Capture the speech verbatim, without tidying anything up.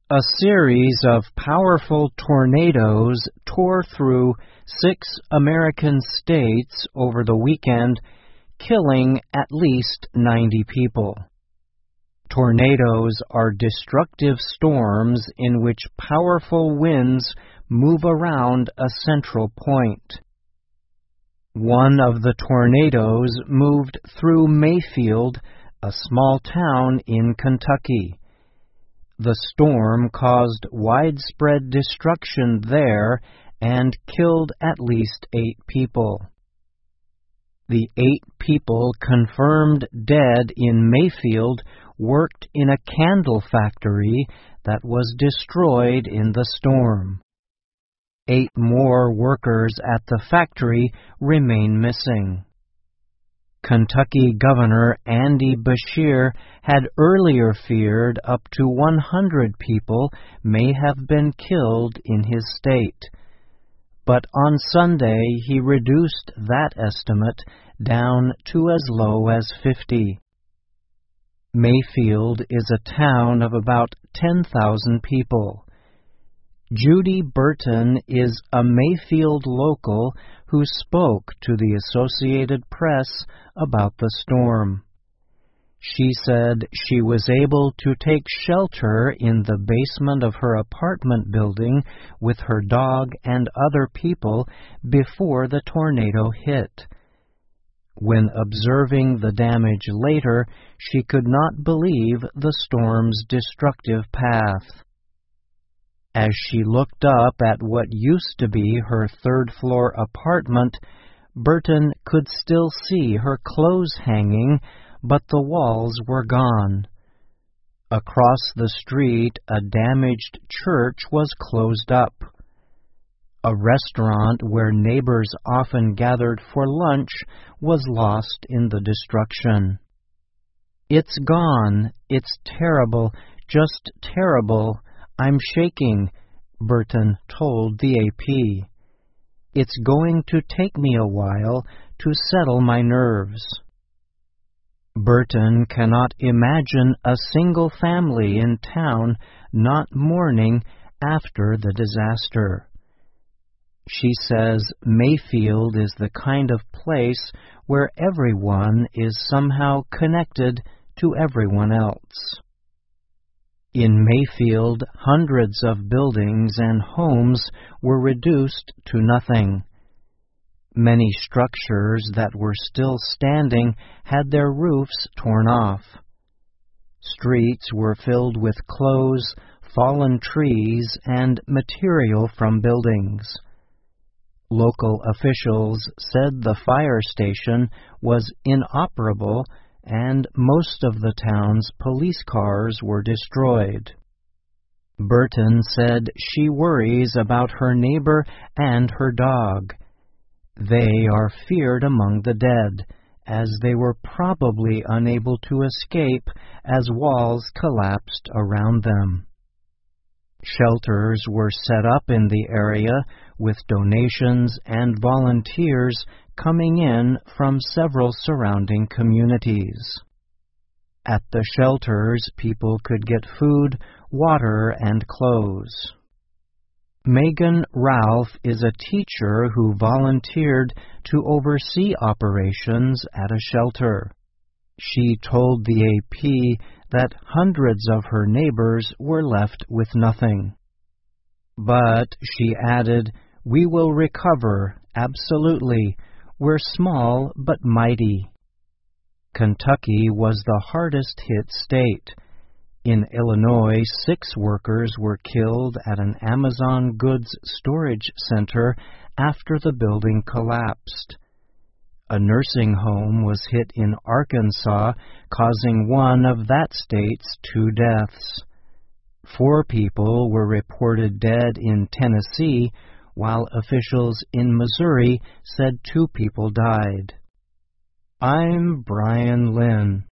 A series of powerful tornadoes tore through six American states over the weekend, killing at least ninety people. Tornadoes are destructive storms in which powerful winds move around a central point. One of the tornadoes moved through Mayfield, a small town in Kentucky. The storm caused widespread destruction there and killed at least eight people. The eight people confirmed dead in Mayfield worked in a candle factory that was destroyed in the storm. Eight more workers at the factory remain missing. Kentucky Governor Andy Beshear had earlier feared up to one hundred people may have been killed in his state. But on Sunday he reduced that estimate down to as low as fifty. Mayfield is a town of about ten thousand people. Judy Burton is a Mayfield local who spoke to the Associated Press about the storm. She said she was able to take shelter in the basement of her apartment building with her dog and other people before the tornado hit. When observing the damage later, she could not believe the storm's destructive path. As she looked up at what used to be her third-floor apartment, Burton could still see her clothes hanging, but the walls were gone. Across the street, a damaged church was closed up. A restaurant where neighbors often gathered for lunch was lost in the destruction. "It's gone. It's terrible, just terrible. I'm shaking," Burton told the A P. "It's going to take me a while to settle my nerves." Burton cannot imagine a single family in town not mourning after the disaster. She says Mayfield is the kind of place where everyone is somehow connected to everyone else. In Mayfield, hundreds of buildings and homes were reduced to nothing. Many structures that were still standing had their roofs torn off. Streets were filled with clothes, fallen trees, and material from buildings. Local officials said the fire station was inoperable and most of the town's police cars were destroyed. Burton said she worries about her neighbor and her dog. They are feared among the dead, as they were probably unable to escape as walls collapsed around them. Shelters were set up in the area with donations and volunteers coming in from several surrounding communities. At the shelters, people could get food, water, and clothes. Megan Ralph is a teacher who volunteered to oversee operations at a shelter. She told the A P that hundreds of her neighbors were left with nothing. But, she added, "We will recover, absolutely. We're small but mighty." Kentucky was the hardest hit state. In Illinois, six workers were killed at an Amazon goods storage center after the building collapsed. A nursing home was hit in Arkansas, causing one of that state's two deaths. Four people were reported dead in Tennessee, while officials in Missouri said two people died. I'm Brian Lynn.